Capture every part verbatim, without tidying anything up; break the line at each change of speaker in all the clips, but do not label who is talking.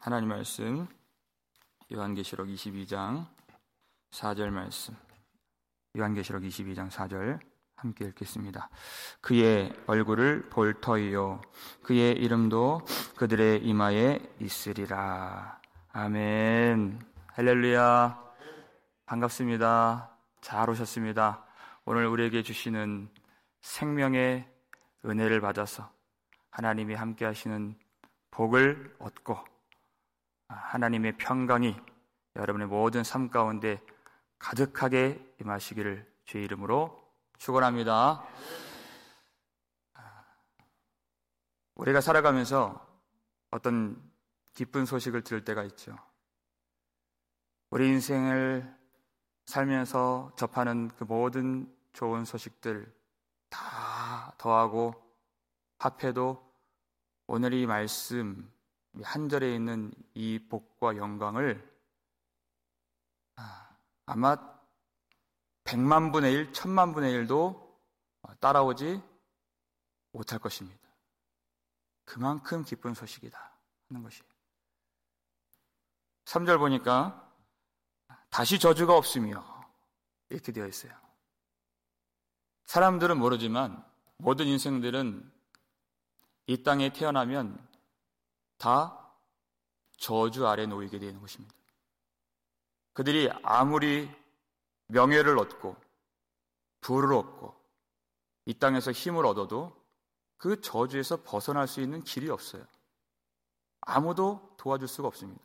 하나님 말씀 요한계시록 이십이 장 사 절 말씀, 요한계시록 이십이 장 사 절 함께 읽겠습니다. 그의 얼굴을 볼 터이요 그의 이름도 그들의 이마에 있으리라. 아멘. 할렐루야. 반갑습니다. 잘 오셨습니다. 오늘 우리에게 주시는 생명의 은혜를 받아서 하나님이 함께 하시는 복을 얻고 하나님의 평강이 여러분의 모든 삶 가운데 가득하게 임하시기를 주의 이름으로 축원합니다. 우리가 살아가면서 어떤 기쁜 소식을 들을 때가 있죠. 우리 인생을 살면서 접하는 그 모든 좋은 소식들 다 더하고 합해도 오늘 이 말씀 한 절에 있는 이 복과 영광을 아마 백만 분의 일, 천만 분의 일도 따라오지 못할 것입니다. 그만큼 기쁜 소식이다 하는 것이. 삼 절 보니까 다시 저주가 없으며 이렇게 되어 있어요. 사람들은 모르지만 모든 인생들은 이 땅에 태어나면 다 저주 아래 놓이게 되는 것입니다. 그들이 아무리 명예를 얻고 부를 얻고 이 땅에서 힘을 얻어도 그 저주에서 벗어날 수 있는 길이 없어요. 아무도 도와줄 수가 없습니다.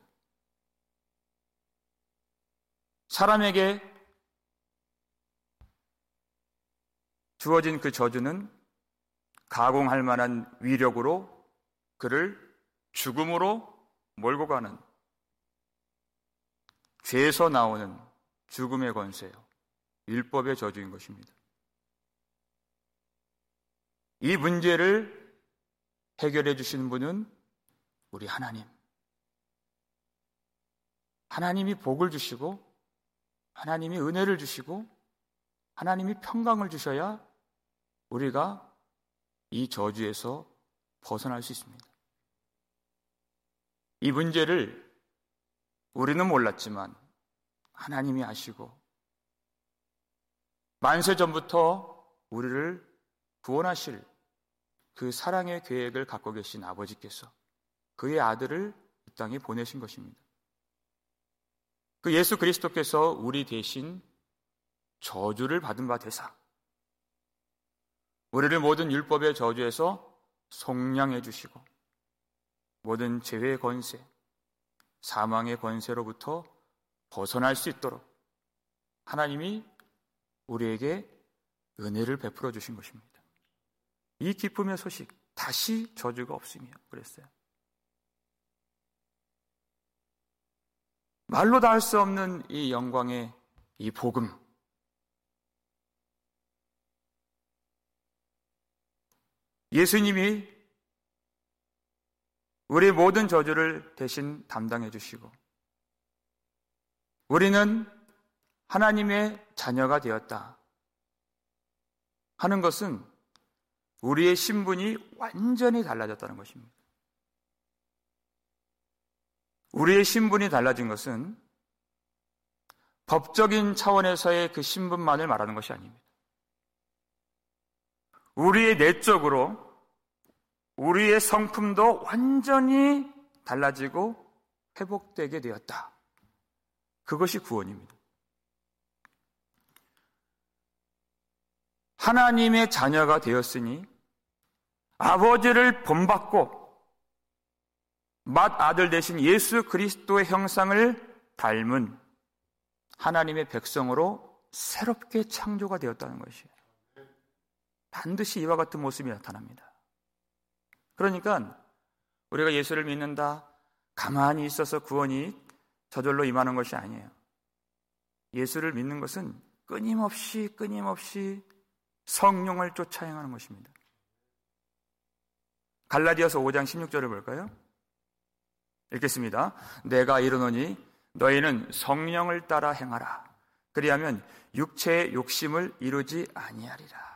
사람에게 주어진 그 저주는 가공할 만한 위력으로 그를 죽음으로 몰고 가는, 죄에서 나오는 죽음의 권세요. 율법의 저주인 것입니다. 이 문제를 해결해 주시는 분은 우리 하나님. 하나님이 복을 주시고 하나님이 은혜를 주시고 하나님이 평강을 주셔야 우리가 이 저주에서 벗어날 수 있습니다. 이 문제를 우리는 몰랐지만 하나님이 아시고 만세 전부터 우리를 구원하실 그 사랑의 계획을 갖고 계신 아버지께서 그의 아들을 이 땅에 보내신 것입니다. 그 예수 그리스도께서 우리 대신 저주를 받은 바 되사 우리를 모든 율법의 저주에서 속량해 주시고 모든 죄의 권세, 사망의 권세로부터 벗어날 수 있도록 하나님이 우리에게 은혜를 베풀어 주신 것입니다. 이 기쁨의 소식, 다시 저주가 없으며 그랬어요. 말로 다 할 수 없는 이 영광의 이 복음, 예수님이 우리의 모든 저주를 대신 담당해 주시고 우리는 하나님의 자녀가 되었다 하는 것은 우리의 신분이 완전히 달라졌다는 것입니다. 우리의 신분이 달라진 것은 법적인 차원에서의 그 신분만을 말하는 것이 아닙니다. 우리의 내적으로 우리의 성품도 완전히 달라지고 회복되게 되었다. 그것이 구원입니다. 하나님의 자녀가 되었으니 아버지를 본받고 맏아들 되신 예수 그리스도의 형상을 닮은 하나님의 백성으로 새롭게 창조가 되었다는 것이에요. 반드시 이와 같은 모습이 나타납니다. 그러니까 우리가 예수를 믿는다, 가만히 있어서 구원이 저절로 임하는 것이 아니에요. 예수를 믿는 것은 끊임없이 끊임없이 성령을 쫓아 행하는 것입니다. 갈라디아서 오 장 십육 절을 볼까요? 읽겠습니다. 내가 이르노니 너희는 성령을 따라 행하라. 그리하면 육체의 욕심을 이루지 아니하리라.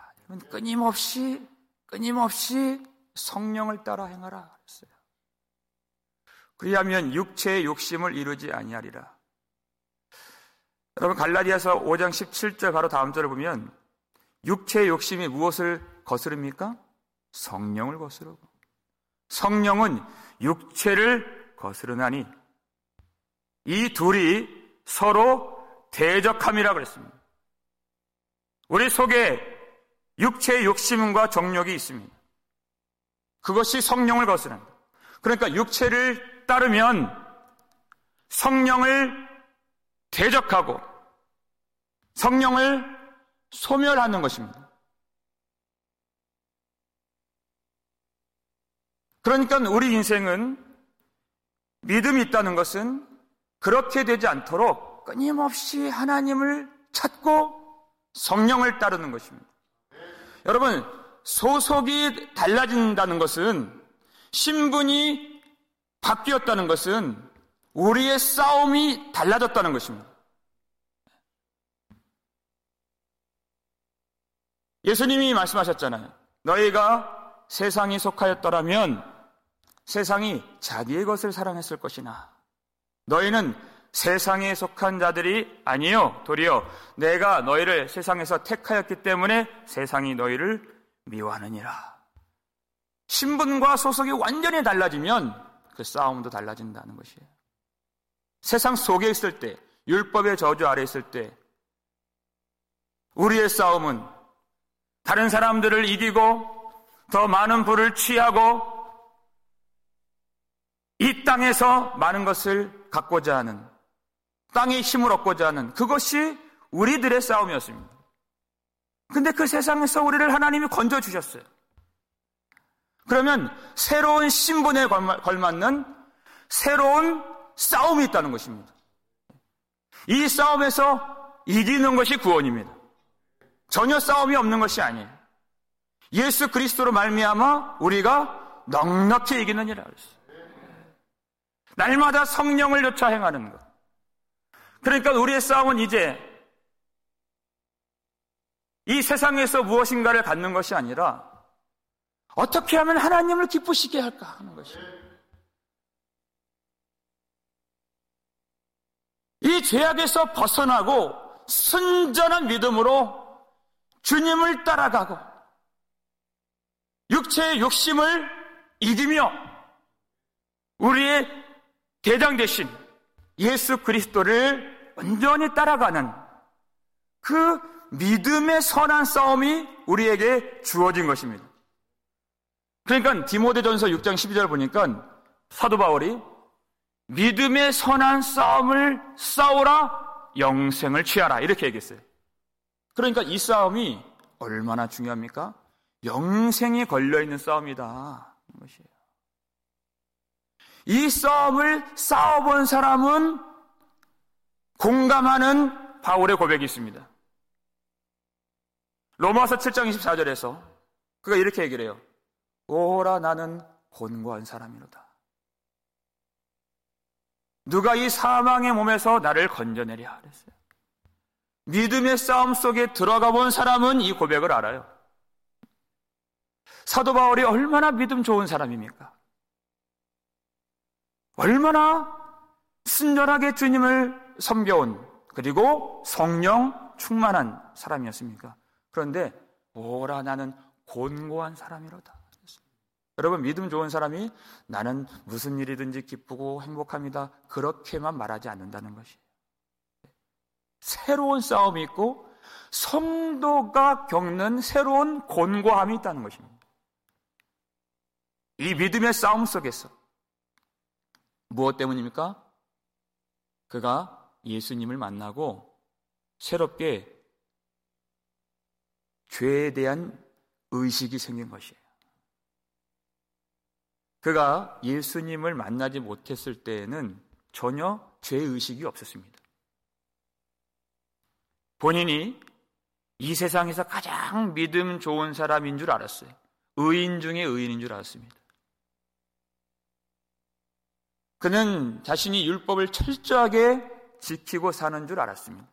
끊임없이 끊임없이 성령을 따라 행하라 했어요. 그리하면 육체의 욕심을 이루지 아니하리라. 여러분, 갈라디아서 오 장 십칠 절 바로 다음 절을 보면 육체의 욕심이 무엇을 거스릅니까? 성령을 거스르고 성령은 육체를 거스르나니 이 둘이 서로 대적함이라 그랬습니다. 우리 속에 육체의 욕심과 정욕이 있습니다. 그것이 성령을 거스른다. 그러니까 육체를 따르면 성령을 대적하고 성령을 소멸하는 것입니다. 그러니까 우리 인생은 믿음이 있다는 것은 그렇게 되지 않도록 끊임없이 하나님을 찾고 성령을 따르는 것입니다. 여러분, 소속이 달라진다는 것은, 신분이 바뀌었다는 것은 우리의 싸움이 달라졌다는 것입니다. 예수님이 말씀하셨잖아요. 너희가 세상에 속하였더라면 세상이 자기의 것을 사랑했을 것이나 너희는 세상에 속한 자들이 아니요 도리어 내가 너희를 세상에서 택하였기 때문에 세상이 너희를 미워하느니라. 신분과 소속이 완전히 달라지면 그 싸움도 달라진다는 것이에요. 세상 속에 있을 때, 율법의 저주 아래 있을 때 우리의 싸움은 다른 사람들을 이기고 더 많은 부를 취하고 이 땅에서 많은 것을 갖고자 하는, 땅의 힘을 얻고자 하는, 그것이 우리들의 싸움이었습니다. 근데 그 세상에서 우리를 하나님이 건져주셨어요. 그러면 새로운 신분에 걸맞는 새로운 싸움이 있다는 것입니다. 이 싸움에서 이기는 것이 구원입니다. 전혀 싸움이 없는 것이 아니에요. 예수 그리스도로 말미암아 우리가 넉넉히 이기느니라 그랬어요. 날마다 성령을 쫓아 행하는 것. 그러니까 우리의 싸움은 이제 이 세상에서 무엇인가를 갖는 것이 아니라 어떻게 하면 하나님을 기쁘시게 할까 하는 것이에요. 이 죄악에서 벗어나고 순전한 믿음으로 주님을 따라가고 육체의 욕심을 이기며 우리의 대장 되신 예수 그리스도를 온전히 따라가는 그 믿음의 선한 싸움이 우리에게 주어진 것입니다. 그러니까 디모데전서 육 장 십이 절 보니까 사도 바울이 믿음의 선한 싸움을 싸우라 영생을 취하라 이렇게 얘기했어요. 그러니까 이 싸움이 얼마나 중요합니까? 영생이 걸려있는 싸움이다 이 것이에요. 이 싸움을 싸워본 사람은 공감하는 바울의 고백이 있습니다. 로마서 칠 장 이십사 절에서 그가 이렇게 얘기를 해요. 오라 나는 곤고한 사람이로다. 누가 이 사망의 몸에서 나를 건져내랴 그랬어요. 믿음의 싸움 속에 들어가 본 사람은 이 고백을 알아요. 사도 바울이 얼마나 믿음 좋은 사람입니까? 얼마나 순전하게 주님을 섬겨온 그리고 성령 충만한 사람이었습니까? 그런데 오라 나는 곤고한 사람이로다. 여러분, 믿음 좋은 사람이 나는 무슨 일이든지 기쁘고 행복합니다 그렇게만 말하지 않는다는 것이에요. 새로운 싸움이 있고 성도가 겪는 새로운 곤고함이 있다는 것입니다. 이 믿음의 싸움 속에서 무엇 때문입니까? 그가 예수님을 만나고 새롭게 죄에 대한 의식이 생긴 것이에요. 그가 예수님을 만나지 못했을 때에는 전혀 죄의식이 없었습니다. 본인이 이 세상에서 가장 믿음 좋은 사람인 줄 알았어요. 의인 중에 의인인 줄 알았습니다. 그는 자신이 율법을 철저하게 지키고 사는 줄 알았습니다.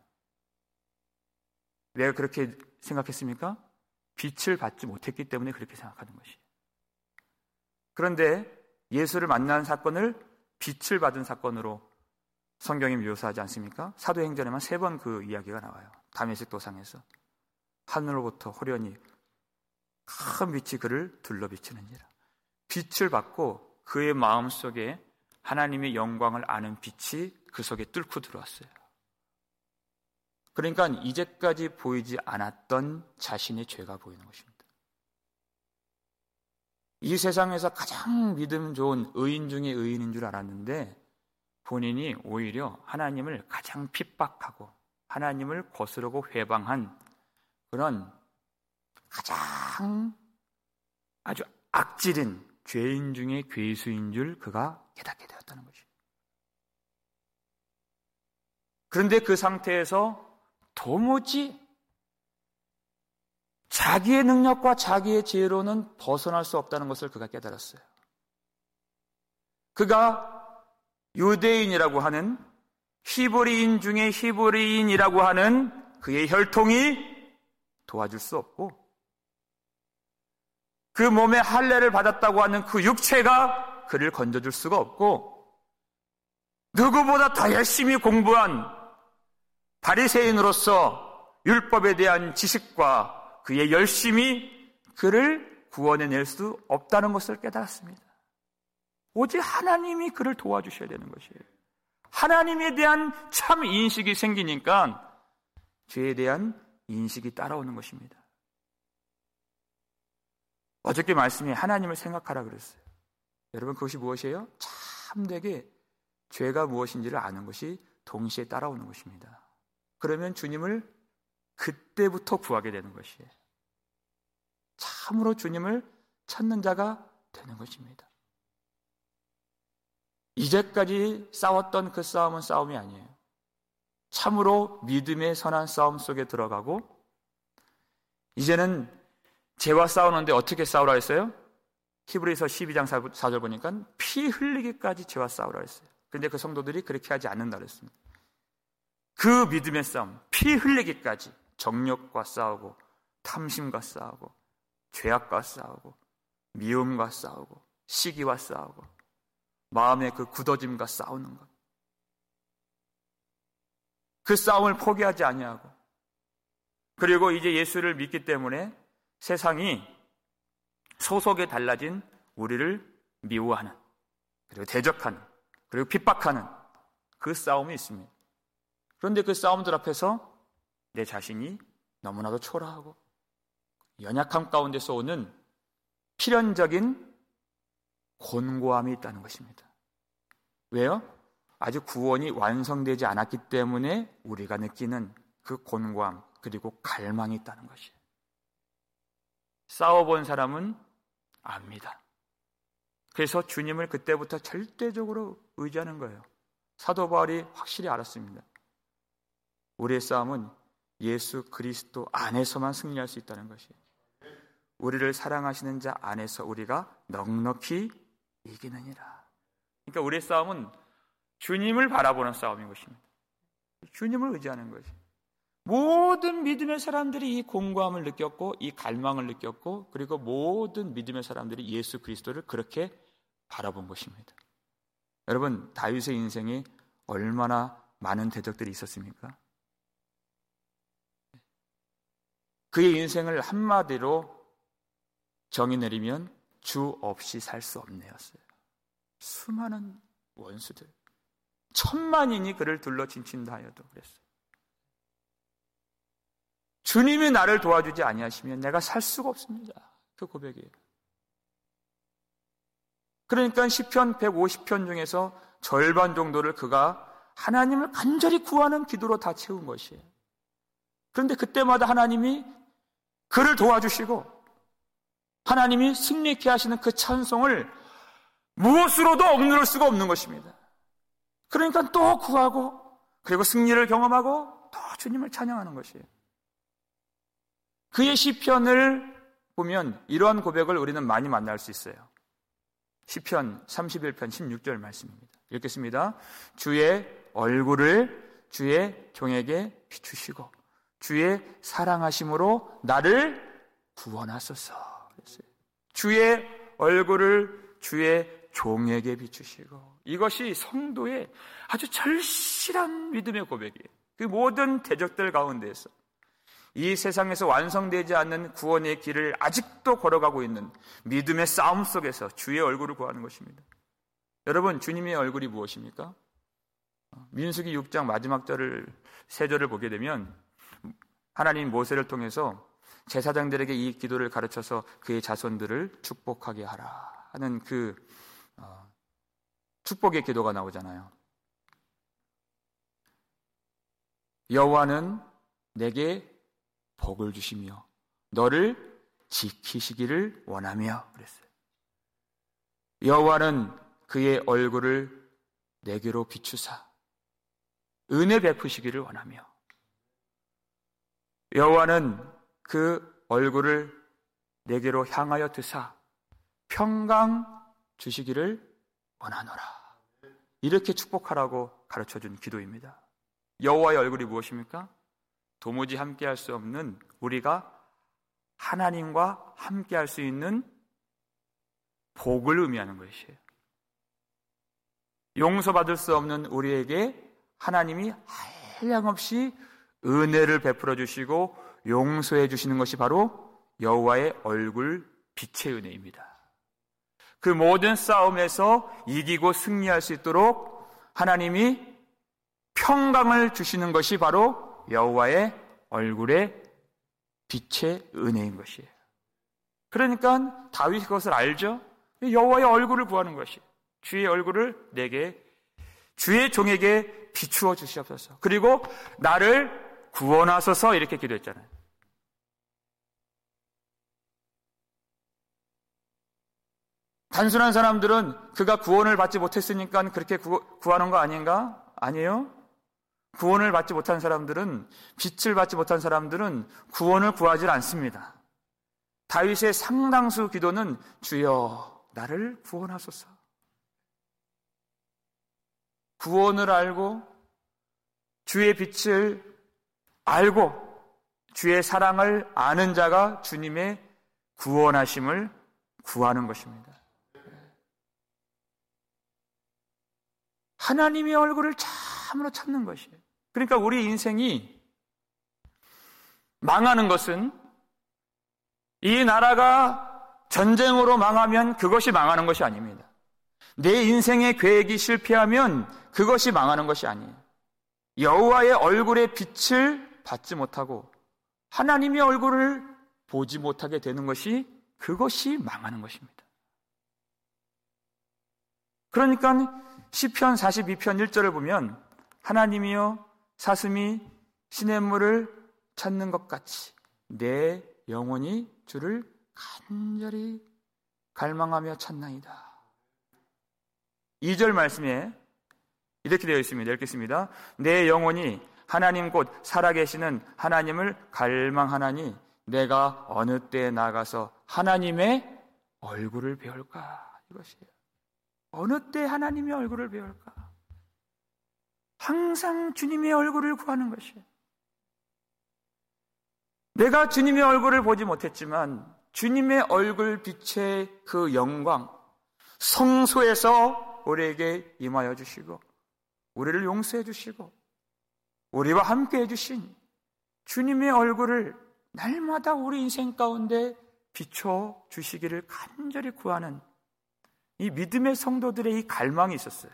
왜 그렇게 생각했습니까? 빛을 받지 못했기 때문에 그렇게 생각하는 것이에요. 그런데 예수를 만난 사건을 빛을 받은 사건으로 성경이 묘사하지 않습니까? 사도행전에만 세 번 그 이야기가 나와요. 다메섹 도상에서 하늘로부터 호련히 큰 빛이 그를 둘러 비치는지라. 빛을 받고 그의 마음속에 하나님의 영광을 아는 빛이 그 속에 뚫고 들어왔어요. 그러니까 이제까지 보이지 않았던 자신의 죄가 보이는 것입니다. 이 세상에서 가장 믿음 좋은 의인 중에 의인인 줄 알았는데 본인이 오히려 하나님을 가장 핍박하고 하나님을 거스르고 회방한 그런 가장 아주 악질인 죄인 중에 괴수인 줄 그가 깨닫게 되었다는 것이죠. 그런데 그 상태에서 도무지 자기의 능력과 자기의 지혜로는 벗어날 수 없다는 것을 그가 깨달았어요. 그가 유대인이라고 하는 히브리인 중에 히브리인이라고 하는 그의 혈통이 도와줄 수 없고 그 몸에 할례를 받았다고 하는 그 육체가 그를 건져줄 수가 없고 누구보다 더 열심히 공부한 바리새인으로서 율법에 대한 지식과 그의 열심이 그를 구원해낼 수 없다는 것을 깨달았습니다. 오직 하나님이 그를 도와주셔야 되는 것이에요. 하나님에 대한 참 인식이 생기니까 죄에 대한 인식이 따라오는 것입니다. 어저께 말씀이 하나님을 생각하라 그랬어요. 여러분 그것이 무엇이에요? 참되게 죄가 무엇인지를 아는 것이 동시에 따라오는 것입니다. 그러면 주님을 그때부터 구하게 되는 것이에요. 참으로 주님을 찾는 자가 되는 것입니다. 이제까지 싸웠던 그 싸움은 싸움이 아니에요. 참으로 믿음의 선한 싸움 속에 들어가고 이제는 죄와 싸우는데 어떻게 싸우라 했어요? 히브리서 십이 장 사 절 보니까 피 흘리기까지 죄와 싸우라 했어요. 그런데 그 성도들이 그렇게 하지 않는다 그랬습니다. 그 믿음의 싸움, 피 흘리기까지 정욕과 싸우고 탐심과 싸우고 죄악과 싸우고 미움과 싸우고 시기와 싸우고 마음의 그 굳어짐과 싸우는 것. 그 싸움을 포기하지 아니하고 그리고 이제 예수를 믿기 때문에 세상이 소속에 달라진 우리를 미워하는 그리고 대적하는 그리고 핍박하는 그 싸움이 있습니다. 그런데 그 싸움들 앞에서 내 자신이 너무나도 초라하고 연약함 가운데서 오는 필연적인 곤고함이 있다는 것입니다. 왜요? 아직 구원이 완성되지 않았기 때문에 우리가 느끼는 그 곤고함 그리고 갈망이 있다는 것이에요. 싸워본 사람은 압니다. 그래서 주님을 그때부터 절대적으로 의지하는 거예요. 사도 바울이 확실히 알았습니다. 우리의 싸움은 예수 그리스도 안에서만 승리할 수 있다는 것이에요. 우리를 사랑하시는 자 안에서 우리가 넉넉히 이기느니라. 그러니까 우리의 싸움은 주님을 바라보는 싸움인 것입니다. 주님을 의지하는 것이에요. 모든 믿음의 사람들이 이 공고함을 느꼈고 이 갈망을 느꼈고 그리고 모든 믿음의 사람들이 예수 그리스도를 그렇게 바라본 것입니다. 여러분 다윗의 인생에 얼마나 많은 대적들이 있었습니까? 그의 인생을 한마디로 정의 내리면 주 없이 살 수 없네였어요. 수많은 원수들 천만인이 그를 둘러 진친다 하여도 그랬어요. 주님이 나를 도와주지 아니하시면 내가 살 수가 없습니다. 그 고백이에요. 그러니까 시편 백오십 편 중에서 절반 정도를 그가 하나님을 간절히 구하는 기도로 다 채운 것이에요. 그런데 그때마다 하나님이 그를 도와주시고 하나님이 승리케 하시는 그 찬송을 무엇으로도 억누를 수가 없는 것입니다. 그러니까 또 구하고 그리고 승리를 경험하고 또 주님을 찬양하는 것이에요. 그의 시편을 보면 이러한 고백을 우리는 많이 만날 수 있어요. 시편 삼십일 편 십육 절 말씀입니다. 읽겠습니다. 주의 얼굴을 주의 종에게 비추시고 주의 사랑하심으로 나를 구원하소서. 주의 얼굴을 주의 종에게 비추시고. 이것이 성도의 아주 절실한 믿음의 고백이에요. 그 모든 대적들 가운데에서 이 세상에서 완성되지 않는 구원의 길을 아직도 걸어가고 있는 믿음의 싸움 속에서 주의 얼굴을 구하는 것입니다. 여러분, 주님의 얼굴이 무엇입니까? 민수기 육 장 마지막 절을 세 절을 보게 되면 하나님 모세를 통해서 제사장들에게 이 기도를 가르쳐서 그의 자손들을 축복하게 하라 하는 그 어, 축복의 기도가 나오잖아요. 여호와는 내게 복을 주시며 너를 지키시기를 원하며 그랬어요. 여호와는 그의 얼굴을 내게로 비추사 은혜 베푸시기를 원하며 여호와는 그 얼굴을 내게로 향하여 드사 평강 주시기를 원하노라. 이렇게 축복하라고 가르쳐준 기도입니다. 여호와의 얼굴이 무엇입니까? 도무지 함께할 수 없는 우리가 하나님과 함께할 수 있는 복을 의미하는 것이에요. 용서받을 수 없는 우리에게 하나님이 한량없이 은혜를 베풀어 주시고 용서해 주시는 것이 바로 여호와의 얼굴 빛의 은혜입니다. 그 모든 싸움에서 이기고 승리할 수 있도록 하나님이 평강을 주시는 것이 바로 여호와의 얼굴의 빛의 은혜인 것이에요. 그러니까 다윗이 그것을 알죠. 여호와의 얼굴을 구하는 것이 주의 얼굴을 내게 주의 종에게 비추어 주시옵소서. 그리고 나를 구원하소서 이렇게 기도했잖아요. 단순한 사람들은 그가 구원을 받지 못했으니까 그렇게 구, 구하는 거 아닌가? 아니에요. 구원을 받지 못한 사람들은, 빛을 받지 못한 사람들은 구원을 구하지 않습니다. 다윗의 상당수 기도는 주여 나를 구원하소서. 구원을 알고 주의 빛을 알고 주의 사랑을 아는 자가 주님의 구원하심을 구하는 것입니다. 하나님의 얼굴을 참으로 찾는 것이에요. 그러니까 우리 인생이 망하는 것은 이 나라가 전쟁으로 망하면 그것이 망하는 것이 아닙니다. 내 인생의 계획이 실패하면 그것이 망하는 것이 아니에요. 여호와의 얼굴의 빛을 받지 못하고 하나님의 얼굴을 보지 못하게 되는 것이 그것이 망하는 것입니다. 그러니까 시편 사십이 편 일 절을 보면 하나님이여 사슴이 시냇물을 찾는 것 같이 내 영혼이 주를 간절히 갈망하며 찾나이다. 이 절 말씀에 이렇게 되어 있습니다. 읽겠습니다. 내 영혼이 하나님 곧 살아계시는 하나님을 갈망하나니 내가 어느 때에 나가서 하나님의 얼굴을 배울까? 이것이에요. 어느 때 하나님의 얼굴을 배울까? 항상 주님의 얼굴을 구하는 것이에요. 내가 주님의 얼굴을 보지 못했지만 주님의 얼굴 빛의 그 영광, 성소에서 우리에게 임하여 주시고 우리를 용서해 주시고 우리와 함께 해주신 주님의 얼굴을 날마다 우리 인생 가운데 비춰 주시기를 간절히 구하는 이 믿음의 성도들의 이 갈망이 있었어요.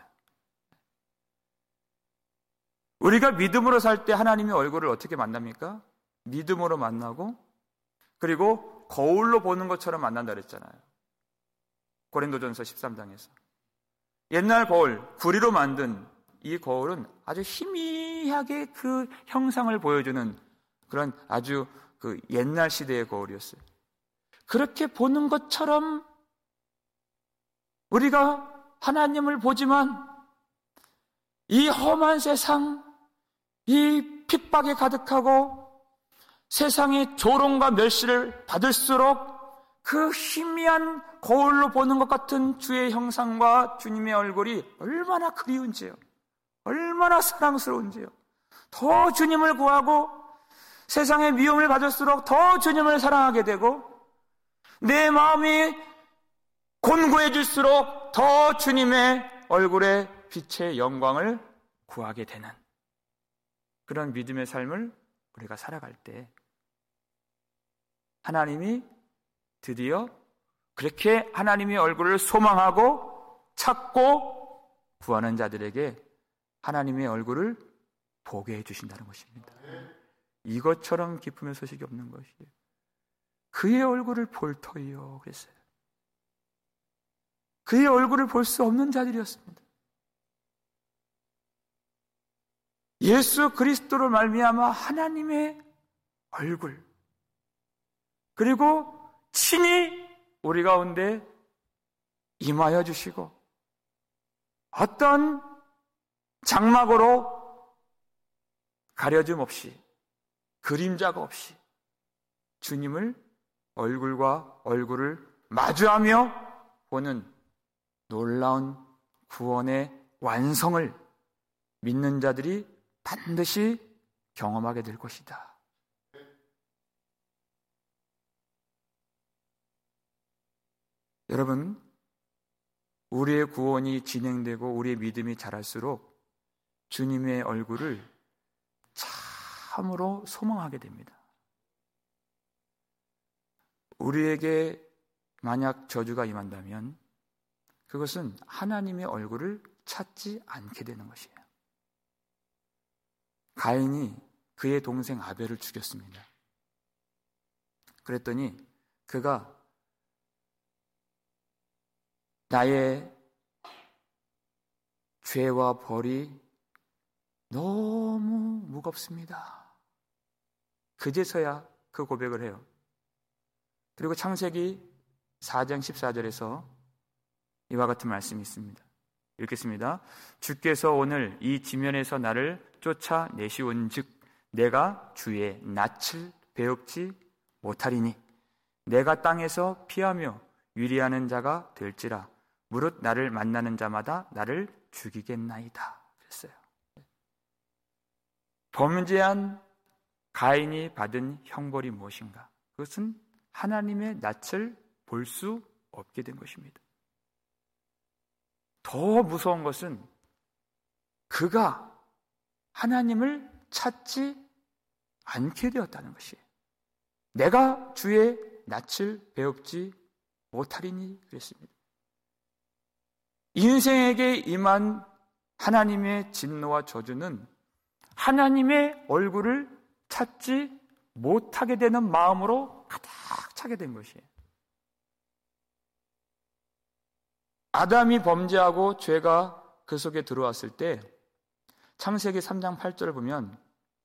우리가 믿음으로 살 때 하나님의 얼굴을 어떻게 만납니까? 믿음으로 만나고 그리고 거울로 보는 것처럼 만난다 그랬잖아요. 고린도전서 십삼 장에서 옛날 거울, 구리로 만든 이 거울은 아주 희미하게 그 형상을 보여주는 그런 아주 그 옛날 시대의 거울이었어요. 그렇게 보는 것처럼 우리가 하나님을 보지만 이 험한 세상, 이 핍박에 가득하고 세상의 조롱과 멸시를 받을수록 그 희미한 거울로 보는 것 같은 주의 형상과 주님의 얼굴이 얼마나 그리운지요. 얼마나 사랑스러운지요. 더 주님을 구하고 세상의 미움을 받을수록 더 주님을 사랑하게 되고 내 마음이 곤고해질수록 더 주님의 얼굴의 빛의 영광을 구하게 되는 그런 믿음의 삶을 우리가 살아갈 때 하나님이 드디어 그렇게 하나님의 얼굴을 소망하고 찾고 구하는 자들에게 하나님의 얼굴을 보게 해주신다는 것입니다. 이것처럼 기쁨의 소식이 없는 것이에요. 그의 얼굴을 볼 터이요 그랬어요. 그의 얼굴을 볼 수 없는 자들이었습니다. 예수 그리스도로 말미암아 하나님의 얼굴 그리고 친히 우리 가운데 임하여 주시고 어떤 장막으로 가려짐 없이 그림자가 없이 주님을 얼굴과 얼굴을 마주하며 보는 놀라운 구원의 완성을 믿는 자들이 반드시 경험하게 될 것이다. 여러분, 우리의 구원이 진행되고 우리의 믿음이 자랄수록 주님의 얼굴을 참으로 소망하게 됩니다. 우리에게 만약 저주가 임한다면 그것은 하나님의 얼굴을 찾지 않게 되는 것이에요. 가인이 그의 동생 아벨을 죽였습니다. 그랬더니 그가 나의 죄와 벌이 너무 무겁습니다. 그제서야 그 고백을 해요. 그리고 창세기 사 장 십사 절에서 이와 같은 말씀이 있습니다. 읽겠습니다. 주께서 오늘 이 지면에서 나를 쫓아내시온 즉 내가 주의 낯을 배웁지 못하리니 내가 땅에서 피하며 위리하는 자가 될지라 무릇 나를 만나는 자마다 나를 죽이겠나이다 그랬어요. 범죄한 가인이 받은 형벌이 무엇인가? 그것은 하나님의 낯을 볼 수 없게 된 것입니다. 더 무서운 것은 그가 하나님을 찾지 않게 되었다는 것이에요. 내가 주의 낯을 배웁지 못하리니 그랬습니다. 인생에게 임한 하나님의 진노와 저주는 하나님의 얼굴을 찾지 못하게 되는 마음으로 가득 차게 된 것이에요. 아담이 범죄하고 죄가 그 속에 들어왔을 때 창세기 삼 장 팔 절을 보면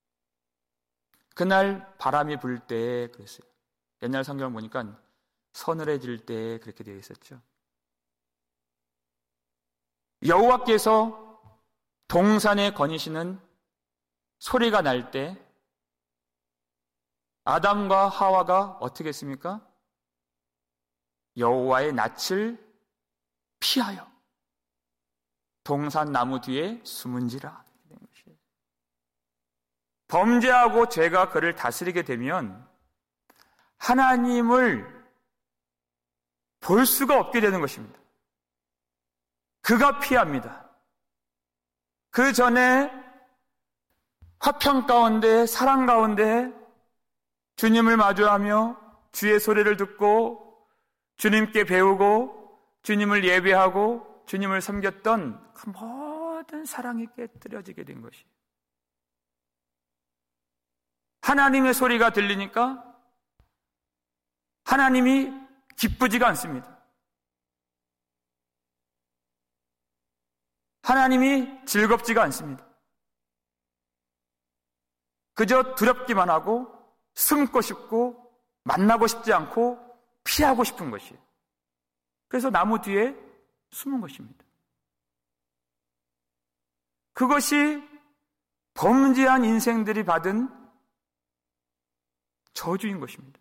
그날 바람이 불 때 그랬어요. 옛날 성경을 보니까 서늘해질 때 그렇게 되어 있었죠. 여호와께서 동산에 거니시는 소리가 날 때 아담과 하와가 어떻게 했습니까? 여호와의 낯을 피하여 동산 나무 뒤에 숨은지라. 범죄하고 죄가 그를 다스리게 되면 하나님을 볼 수가 없게 되는 것입니다. 그가 피합니다. 그 전에 화평 가운데 사랑 가운데 주님을 마주하며 주의 소리를 듣고 주님께 배우고 주님을 예배하고 주님을 섬겼던 그 모든 사랑이 깨뜨려지게 된 것이에요. 하나님의 소리가 들리니까 하나님이 기쁘지가 않습니다. 하나님이 즐겁지가 않습니다. 그저 두렵기만 하고 숨고 싶고 만나고 싶지 않고 피하고 싶은 것이에요. 그래서 나무 뒤에 숨은 것입니다. 그것이 범죄한 인생들이 받은 저주인 것입니다.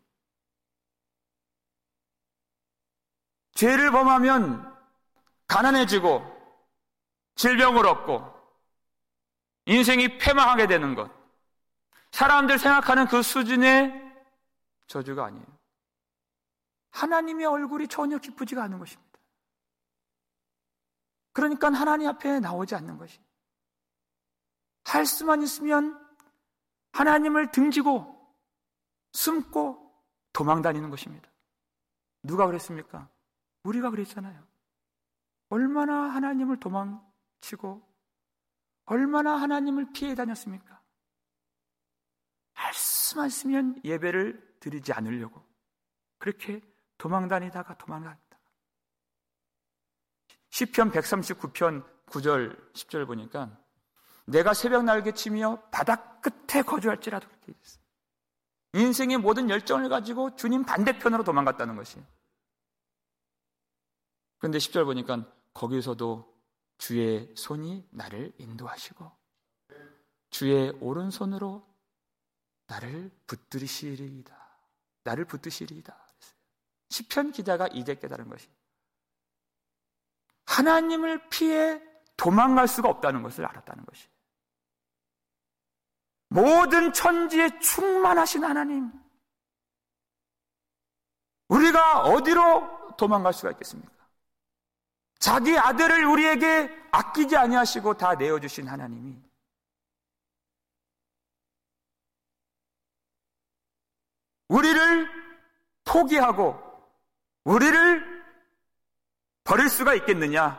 죄를 범하면 가난해지고 질병을 얻고 인생이 패망하게 되는 것, 사람들 생각하는 그 수준의 저주가 아니에요. 하나님의 얼굴이 전혀 기쁘지가 않은 것입니다. 그러니까 하나님 앞에 나오지 않는 것이. 할 수만 있으면 하나님을 등지고 숨고 도망 다니는 것입니다. 누가 그랬습니까? 우리가 그랬잖아요. 얼마나 하나님을 도망치고 얼마나 하나님을 피해 다녔습니까? 할 수만 있으면 예배를 드리지 않으려고 그렇게 도망 다니다가 도망 다니다가. 시편 백삼십구 편 구 절 십 절 보니까 내가 새벽 날개 치며 바닥 끝에 거주할지라도 그렇게 있어요. 인생의 모든 열정을 가지고 주님 반대편으로 도망갔다는 것이에요. 그런데 십 절 보니까 거기서도 주의 손이 나를 인도하시고 주의 오른손으로 나를 붙들으시리이다. 나를 붙드시리이다. 시편 기자가 이제 깨달은 것이 하나님을 피해 도망갈 수가 없다는 것을 알았다는 것이. 모든 천지에 충만하신 하나님, 우리가 어디로 도망갈 수가 있겠습니까? 자기 아들을 우리에게 아끼지 아니하시고 다 내어주신 하나님이 우리를 포기하고 우리를 버릴 수가 있겠느냐?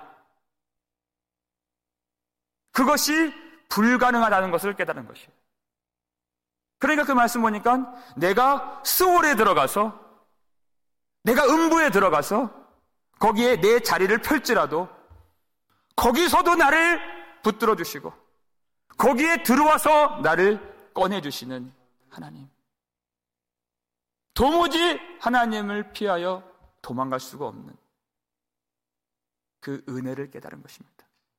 그것이 불가능하다는 것을 깨달은 것이에요. 그러니까 그 말씀 보니까 내가 스올에 들어가서 내가 음부에 들어가서 거기에 내 자리를 펼지라도 거기서도 나를 붙들어 주시고 거기에 들어와서 나를 꺼내주시는 하나님. 도무지 하나님을 피하여 도망갈 수가 없는 그 은혜를 깨달은 것입니다.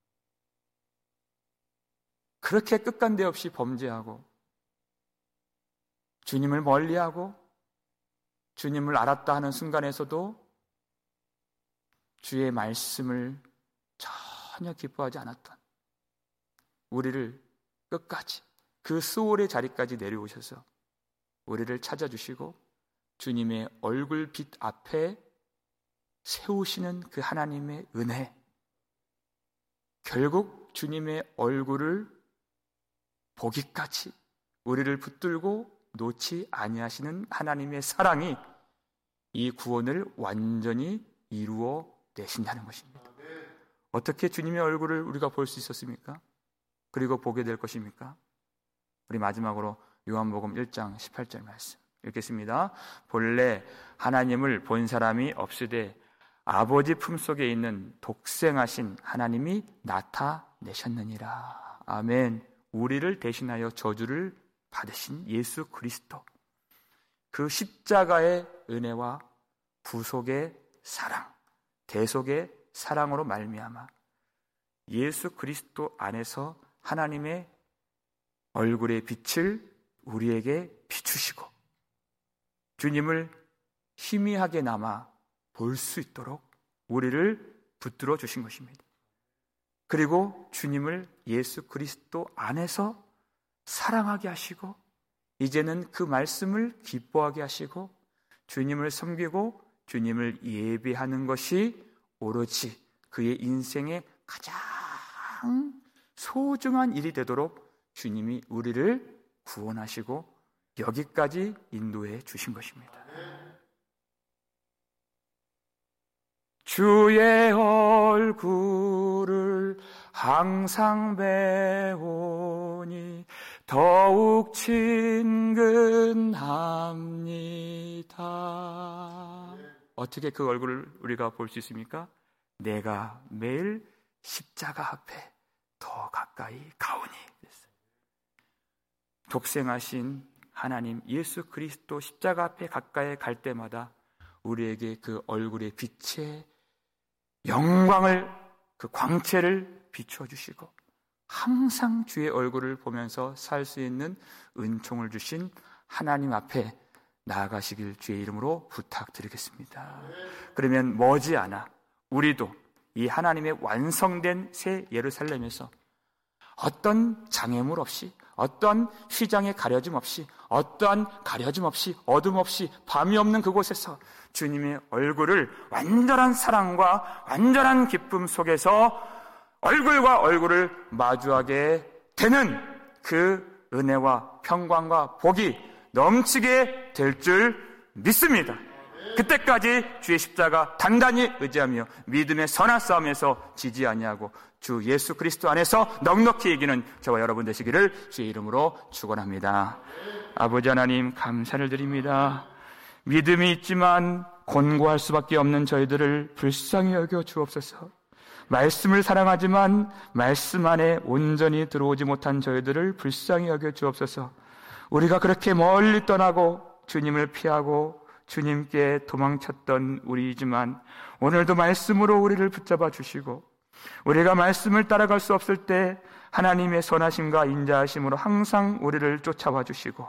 그렇게 끝간데 없이 범죄하고 주님을 멀리하고 주님을 알았다 하는 순간에서도 주의 말씀을 전혀 기뻐하지 않았던 우리를 끝까지 그 스올의 자리까지 내려오셔서 우리를 찾아주시고 주님의 얼굴 빛 앞에 세우시는 그 하나님의 은혜, 결국 주님의 얼굴을 보기까지 우리를 붙들고 놓지 아니하시는 하나님의 사랑이 이 구원을 완전히 이루어 내신다는 것입니다. 어떻게 주님의 얼굴을 우리가 볼 수 있었습니까? 그리고 보게 될 것입니까? 우리 마지막으로 요한복음 일 장 십팔 절 말씀 읽겠습니다. 본래 하나님을 본 사람이 없으되 아버지 품속에 있는 독생하신 하나님이 나타내셨느니라. 아멘. 우리를 대신하여 저주를 받으신 예수 그리스도, 그 십자가의 은혜와 부속의 사랑, 대속의 사랑으로 말미암아 예수 그리스도 안에서 하나님의 얼굴의 빛을 우리에게 비추시고 주님을 희미하게나마 볼 수 있도록 우리를 붙들어 주신 것입니다. 그리고 주님을 예수 그리스도 안에서 사랑하게 하시고 이제는 그 말씀을 기뻐하게 하시고 주님을 섬기고 주님을 예배하는 것이 오로지 그의 인생의 가장 소중한 일이 되도록 주님이 우리를 구원하시고 여기까지 인도해 주신 것입니다. 주의 얼굴을 항상 배우니 더욱 친근합니다. 어떻게 그 얼굴을 우리가 볼 수 있습니까? 내가 매일 십자가 앞에 더 가까이 가오니. 독생하신 하나님 예수 그리스도 십자가 앞에 가까이 갈 때마다 우리에게 그 얼굴의 빛의 영광을, 그 광채를 비추어 주시고 항상 주의 얼굴을 보면서 살 수 있는 은총을 주신 하나님 앞에 나아가시길 주의 이름으로 부탁드리겠습니다. 그러면 머지않아 우리도 이 하나님의 완성된 새 예루살렘에서 어떤 장애물 없이, 어떤 휘장의 가려짐 없이, 어떠한 가려짐 없이, 어둠 없이, 밤이 없는 그곳에서 주님의 얼굴을 완전한 사랑과 완전한 기쁨 속에서 얼굴과 얼굴을 마주하게 되는 그 은혜와 평강과 복이 넘치게 될 줄 믿습니다. 그때까지 주의 십자가 단단히 의지하며 믿음의 선한 싸움에서 지지 아니하고 주 예수 그리스도 안에서 넉넉히 이기는 저와 여러분 되시기를 주의 이름으로 축원합니다. 아버지 하나님, 감사를 드립니다. 믿음이 있지만 곤고할 수밖에 없는 저희들을 불쌍히 여겨 주옵소서. 말씀을 사랑하지만 말씀 안에 온전히 들어오지 못한 저희들을 불쌍히 여겨 주옵소서. 우리가 그렇게 멀리 떠나고 주님을 피하고 주님께 도망쳤던 우리이지만 오늘도 말씀으로 우리를 붙잡아 주시고, 우리가 말씀을 따라갈 수 없을 때 하나님의 선하심과 인자하심으로 항상 우리를 쫓아와 주시고,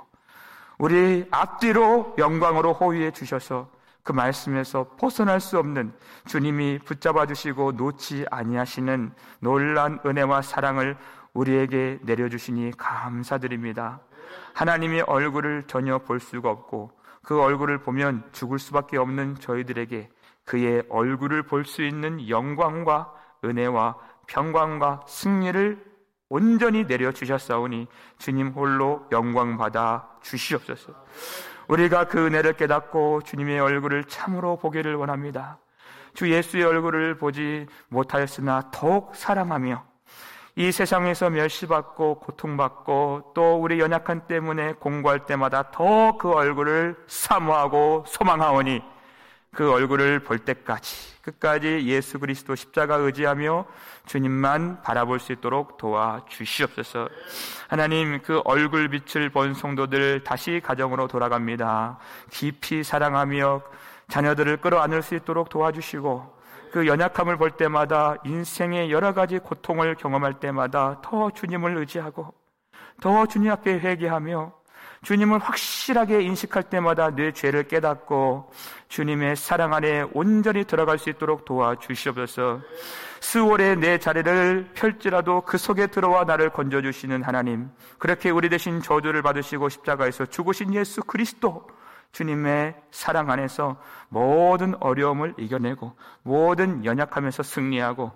우리 앞뒤로 영광으로 호위해 주셔서 그 말씀에서 벗어날 수 없는 주님이 붙잡아 주시고 놓지 아니하시는 놀라운 은혜와 사랑을 우리에게 내려주시니 감사드립니다. 하나님의 얼굴을 전혀 볼 수가 없고 그 얼굴을 보면 죽을 수밖에 없는 저희들에게 그의 얼굴을 볼 수 있는 영광과 은혜와 평강과 승리를 온전히 내려주셨사오니 주님 홀로 영광받아 주시옵소서. 우리가 그 은혜를 깨닫고 주님의 얼굴을 참으로 보기를 원합니다. 주 예수의 얼굴을 보지 못하였으나 더욱 사랑하며 이 세상에서 멸시받고 고통받고 또 우리 연약한 때문에 공고할 때마다 더 그 얼굴을 사모하고 소망하오니 그 얼굴을 볼 때까지 끝까지 예수 그리스도 십자가 의지하며 주님만 바라볼 수 있도록 도와주시옵소서. 하나님, 그 얼굴 빛을 본 성도들 다시 가정으로 돌아갑니다. 깊이 사랑하며 자녀들을 끌어안을 수 있도록 도와주시고, 그 연약함을 볼 때마다 인생의 여러 가지 고통을 경험할 때마다 더 주님을 의지하고 더 주님 앞에 회개하며 주님을 확실하게 인식할 때마다 내 죄를 깨닫고 주님의 사랑 안에 온전히 들어갈 수 있도록 도와주시옵소서. 수월에 내 자리를 펼지라도 그 속에 들어와 나를 건져주시는 하나님, 그렇게 우리 대신 저주를 받으시고 십자가에서 죽으신 예수 그리스도 주님의 사랑 안에서 모든 어려움을 이겨내고 모든 연약함에서 승리하고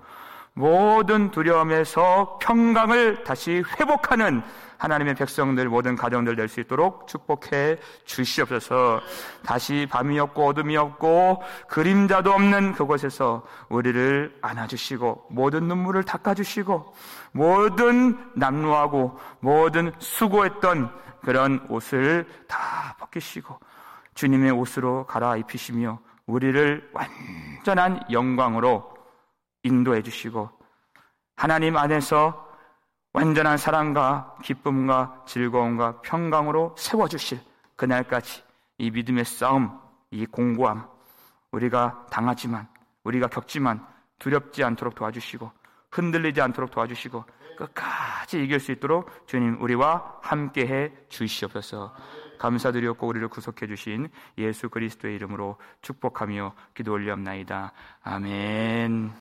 모든 두려움에서 평강을 다시 회복하는 하나님의 백성들, 모든 가정들 될 수 있도록 축복해 주시옵소서. 다시 밤이 없고 어둠이 없고 그림자도 없는 그곳에서 우리를 안아주시고 모든 눈물을 닦아주시고 모든 남루하고 모든 수고했던 그런 옷을 다 벗기시고 주님의 옷으로 갈아입히시며 우리를 완전한 영광으로 인도해 주시고 하나님 안에서 완전한 사랑과 기쁨과 즐거움과 평강으로 세워주실 그날까지 이 믿음의 싸움, 이 공고함, 우리가 당하지만, 우리가 겪지만 두렵지 않도록 도와주시고 흔들리지 않도록 도와주시고 끝까지 이길 수 있도록 주님 우리와 함께해 주시옵소서. 감사드리옵고 우리를 구속해 주신 예수 그리스도의 이름으로 축복하며 기도 올리옵나이다. 아멘.